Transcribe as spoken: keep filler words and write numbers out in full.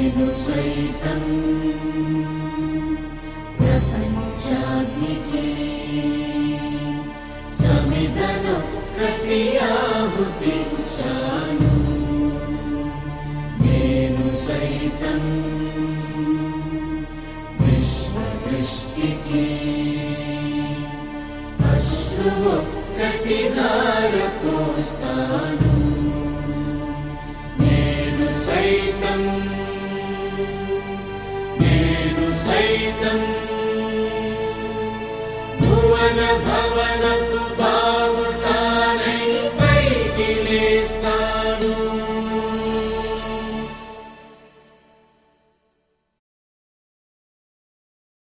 నేను సైతం ప్రపంచాగ్నికి సమిధనొక్కటి ఆహుతించాను. నేను సైతం విశ్వదృష్టికి అశ్రువొక్కటి ధారపోస్తాను. నేను సైతం నేను సైతం భువన భవనపు